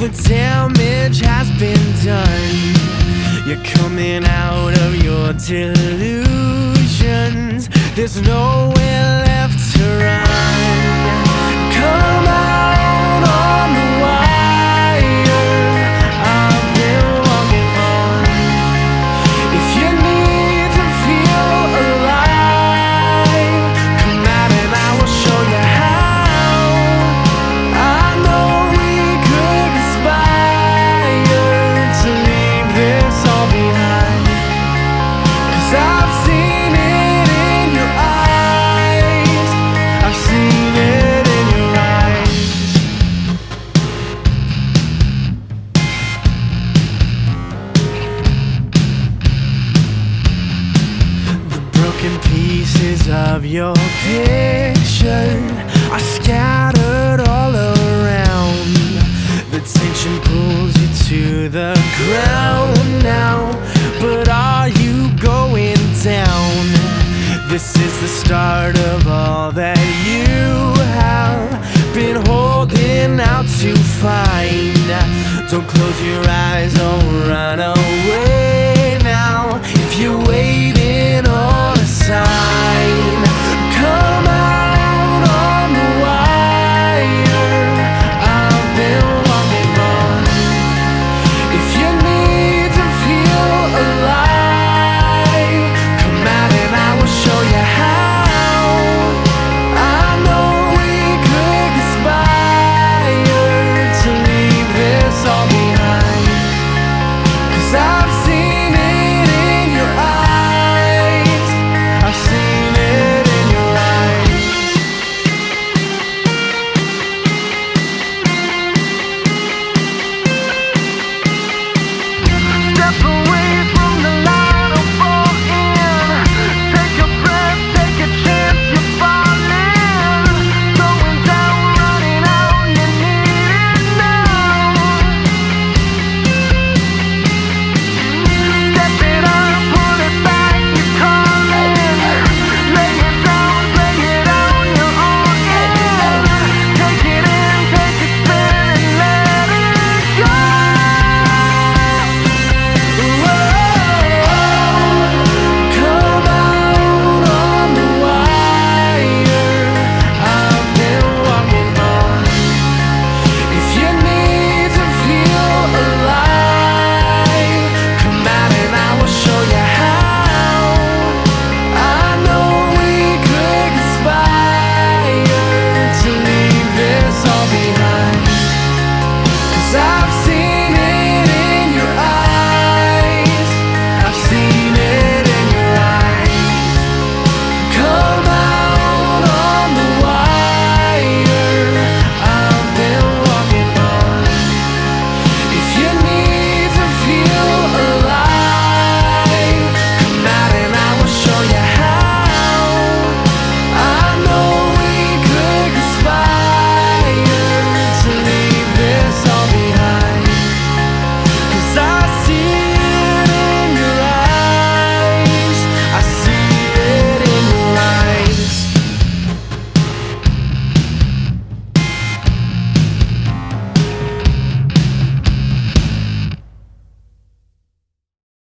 the damage has been done. You're coming out of your delusions. There's nowhere left to run. Come out on the wire. I've been walking on. If you need to feel alive, come out and I will show you how. I know we could conspire to leave this all behind, 'cause I've seen it in your eyes. I've seen it in your eyes. The broken pieces of your picture are scattered all around. The tension pulls you to the ground now, but are you going down? This is the start of all that you have been holding out to find. Don't close your eyes, don't run away.